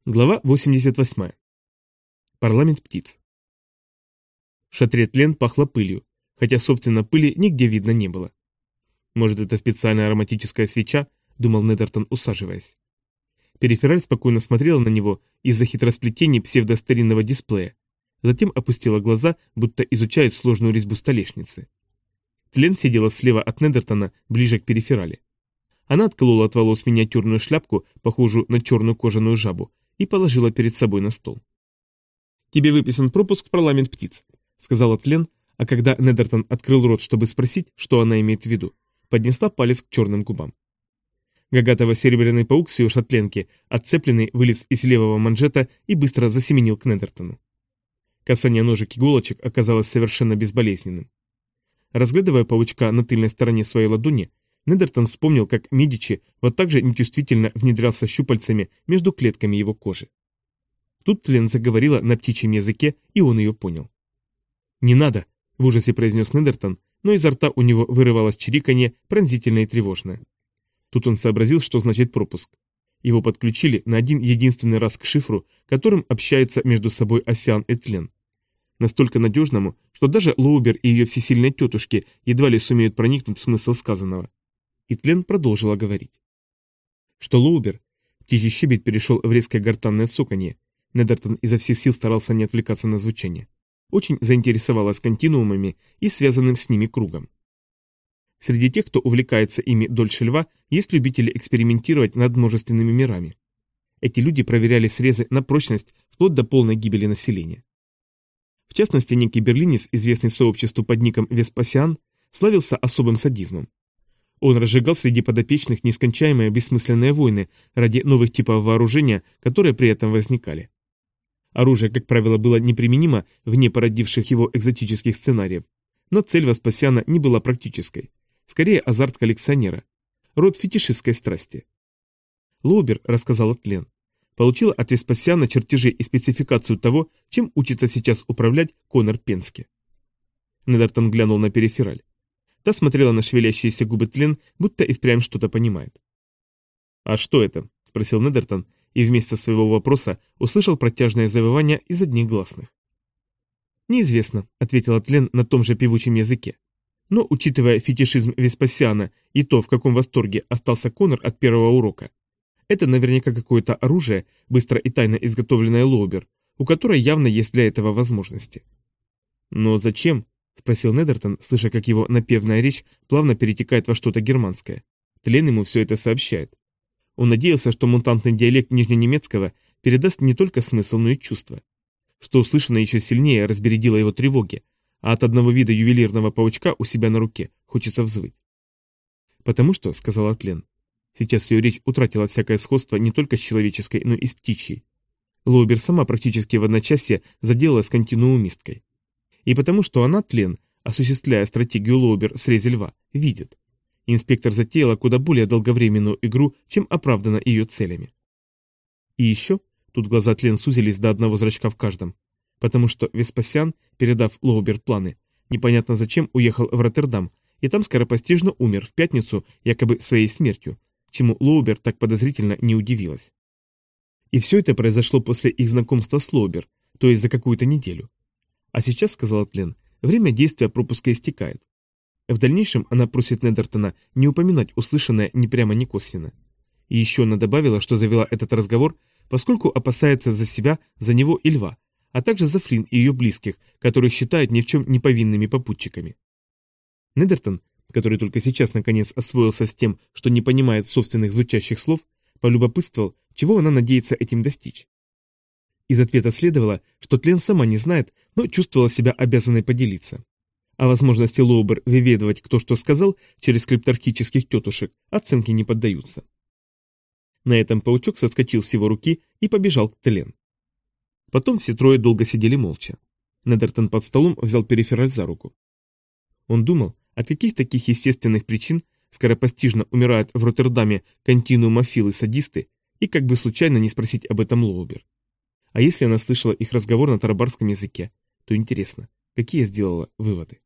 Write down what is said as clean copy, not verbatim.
Глава 88. Парламент птиц. В шатре Тлен пахло пылью, хотя, собственно, пыли нигде видно не было. «Может, это специальная ароматическая свеча?» — думал Недертон, усаживаясь. Перифераль спокойно смотрела на него из-за хитросплетений псевдостаринного дисплея, затем опустила глаза, будто изучает сложную резьбу столешницы. Тлен сидела слева от Недертона, ближе к периферали. Она отколола от волос миниатюрную шляпку, похожую на черную кожаную жабу, и положила перед собой на стол. «Тебе выписан пропуск в парламент птиц», — сказала Тлен, а когда Недертон открыл рот, чтобы спросить, что она имеет в виду, поднесла палец к черным губам. Гагатово-серебряный паук с ее шатленки, отцепленный, вылез из левого манжета и быстро засеменил к Недертону. Касание ножек иголочек оказалось совершенно безболезненным. Разглядывая паучка на тыльной стороне своей ладони, Недертон вспомнил, как Медичи вот так же нечувствительно внедрялся щупальцами между клетками его кожи. Тут Тлен заговорила на птичьем языке, и он ее понял. «Не надо!» — в ужасе произнес Недертон, но изо рта у него вырывалось чириканье, пронзительное и тревожное. Тут он сообразил, что значит пропуск. Его подключили на один единственный раз к шифру, которым общаются между собой Осиан и Тлен. Настолько надежному, что даже Лоубер и ее всесильные тетушки едва ли сумеют проникнуть в смысл сказанного. И Тлен продолжила говорить. Что Лоубер, птичий щебет перешел в резкое гортанное цоканье. Недертон изо всех сил старался не отвлекаться на звучание. Очень заинтересовалась континуумами и связанным с ними кругом. Среди тех, кто увлекается ими дольше льва, есть любители экспериментировать над множественными мирами. Эти люди проверяли срезы на прочность вплоть до полной гибели населения. В частности, некий берлинец, известный сообществу под ником Веспасиан, славился особым садизмом. Он разжигал среди подопечных нескончаемые бессмысленные войны ради новых типов вооружения, которые при этом возникали. Оружие, как правило, было неприменимо вне породивших его экзотических сценариев, но цель Веспасиана не была практической, скорее азарт коллекционера, род фетишистской страсти. Лоубер, рассказала Тлен, получила от Веспасиана чертежи и спецификацию того, чем учится сейчас управлять Конор Пенски. Недертон глянул на перифераль. Та смотрела на шевелящиеся губы Тлен, будто и впрямь что-то понимает. «А что это?» – спросил Недертон, и вместо своего вопроса услышал протяжное завывание из одних гласных. «Неизвестно», – ответила Тлен на том же певучем языке. Но, учитывая фетишизм Веспасиана и то, в каком восторге остался Конор от первого урока, это наверняка какое-то оружие, быстро и тайно изготовленное Лоубер, у которой явно есть для этого возможности. «Но зачем?» — спросил Недертон, слыша, как его напевная речь плавно перетекает во что-то германское. Тлен ему все это сообщает. Он надеялся, что мутантный диалект нижненемецкого передаст не только смысл, но и чувства. Что услышанное еще сильнее разбередило его тревоги, а от одного вида ювелирного паучка у себя на руке хочется взвыть. «Потому что», — сказала Тлен, — сейчас ее речь утратила всякое сходство не только с человеческой, но и с птичьей. Лоубер сама практически в одночасье заделалась континуумисткой. И потому что она, Тлен, осуществляя стратегию Лоубер в срезе льва, видит. Инспектор затеяла куда более долговременную игру, чем оправдана ее целями. И еще, тут глаза Тлен сузились до одного зрачка в каждом, потому что Веспасиан, передав Лоубер планы, непонятно зачем уехал в Роттердам, и там скоропостижно умер в пятницу, якобы своей смертью, чему Лоубер так подозрительно не удивилась. И все это произошло после их знакомства с Лоубер, то есть за какую-то неделю. А сейчас, сказала Тлен, время действия пропуска истекает. В дальнейшем она просит Недертона не упоминать услышанное ни прямо, ни косвенно. И еще она добавила, что завела этот разговор, поскольку опасается за себя, за него и льва, а также за Флинн и ее близких, которых считает ни в чем не повинными попутчиками. Недертон, который только сейчас наконец освоился с тем, что не понимает собственных звучащих слов, полюбопытствовал, чего она надеется этим достичь. Из ответа следовало, что Тлен сама не знает, но чувствовала себя обязанной поделиться. А возможности Лоубер выведывать, кто что сказал, через криптархических тетушек, оценки не поддаются. На этом паучок соскочил с его руки и побежал к Тлен. Потом все трое долго сидели молча. Недертон под столом взял перифераль за руку. Он думал, от каких таких естественных причин скоропостижно умирают в Роттердаме континуумофилы-садисты, и как бы случайно не спросить об этом Лоубер. А если она слышала их разговор на тарабарском языке, то интересно, какие сделала выводы.